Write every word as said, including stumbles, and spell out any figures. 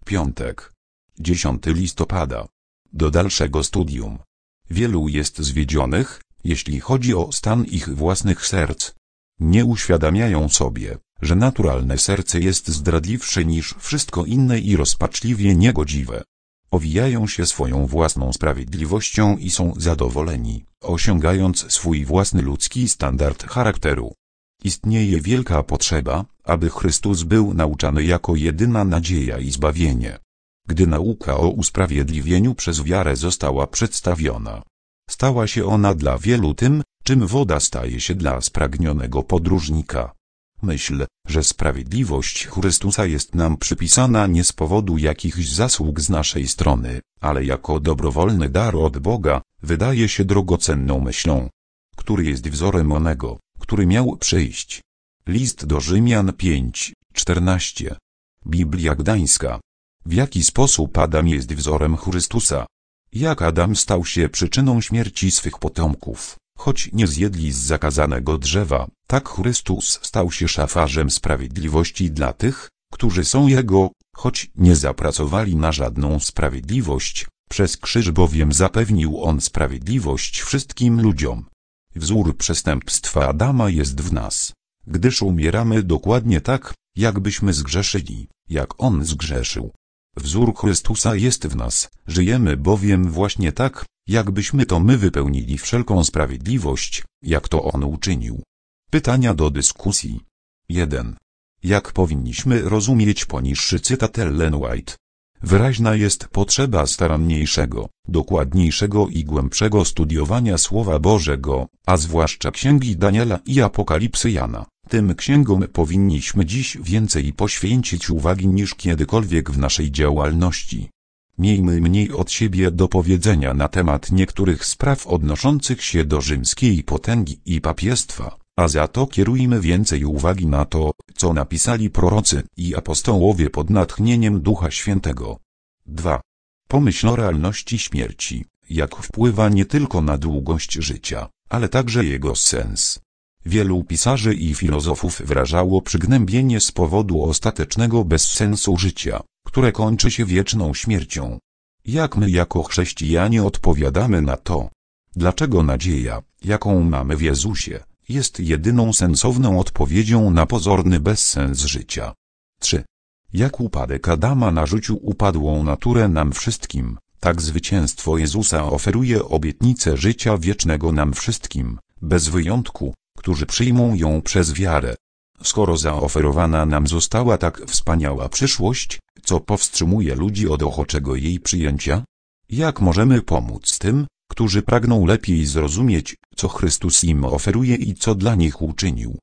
piątek. dziesiątego listopada. Do dalszego studium. Wielu jest zwiedzionych, jeśli chodzi o stan ich własnych serc. Nie uświadamiają sobie, że naturalne serce jest zdradliwsze niż wszystko inne i rozpaczliwie niegodziwe. Owijają się swoją własną sprawiedliwością i są zadowoleni, osiągając swój własny ludzki standard charakteru. Istnieje wielka potrzeba, aby Chrystus był nauczany jako jedyna nadzieja i zbawienie. Gdy nauka o usprawiedliwieniu przez wiarę została przedstawiona, stała się ona dla wielu tym, czym woda staje się dla spragnionego podróżnika. Myśl, że sprawiedliwość Chrystusa jest nam przypisana nie z powodu jakichś zasług z naszej strony, ale jako dobrowolny dar od Boga, wydaje się drogocenną myślą, który jest wzorem onego, który miał przyjść. List do Rzymian pięć, czternaście. Biblia Gdańska. W jaki sposób Adam jest wzorem Chrystusa? Jak Adam stał się przyczyną śmierci swych potomków, choć nie zjedli z zakazanego drzewa, tak Chrystus stał się szafarzem sprawiedliwości dla tych, którzy są Jego, choć nie zapracowali na żadną sprawiedliwość, przez krzyż bowiem zapewnił On sprawiedliwość wszystkim ludziom. Wzór przestępstwa Adama jest w nas, gdyż umieramy dokładnie tak, jakbyśmy zgrzeszyli, jak On zgrzeszył. Wzór Chrystusa jest w nas, żyjemy bowiem właśnie tak, jakbyśmy to my wypełnili wszelką sprawiedliwość, jak to On uczynił. Pytania do dyskusji. jeden. Jak powinniśmy rozumieć poniższy cytat Ellen White? Wyraźna jest potrzeba staranniejszego, dokładniejszego i głębszego studiowania Słowa Bożego, a zwłaszcza księgi Daniela i Apokalipsy Jana. Tym księgom powinniśmy dziś więcej poświęcić uwagi niż kiedykolwiek w naszej działalności. Miejmy mniej od siebie do powiedzenia na temat niektórych spraw odnoszących się do rzymskiej potęgi i papiestwa, a za to kierujmy więcej uwagi na to, co napisali prorocy i apostołowie pod natchnieniem Ducha Świętego. dwa. Pomyśl o realności śmierci, jak wpływa nie tylko na długość życia, ale także jego sens. Wielu pisarzy i filozofów wyrażało przygnębienie z powodu ostatecznego bezsensu życia, które kończy się wieczną śmiercią. Jak my jako chrześcijanie odpowiadamy na to? Dlaczego nadzieja, jaką mamy w Jezusie, jest jedyną sensowną odpowiedzią na pozorny bezsens życia? trzy. Jak upadek Adama narzucił upadłą naturę nam wszystkim, tak zwycięstwo Jezusa oferuje obietnicę życia wiecznego nam wszystkim, bez wyjątku, którzy przyjmą ją przez wiarę. Skoro zaoferowana nam została tak wspaniała przyszłość, co powstrzymuje ludzi od ochoczego jej przyjęcia? Jak możemy pomóc tym, którzy pragną lepiej zrozumieć, co Chrystus im oferuje i co dla nich uczynił?